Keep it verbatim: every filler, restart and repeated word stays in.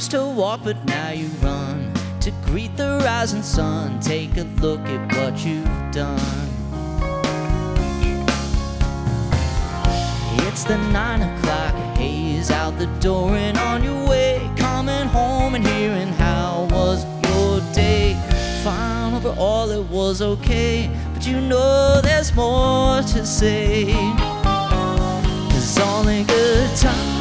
used to walk, but now you run to greet the rising sun. Take a look at what you've done. It's the nine o'clock haze out the door and on your way, coming home and hearing how was your day. Fine, overall it was okay, but you know there's more to say. 'Cause all in good time.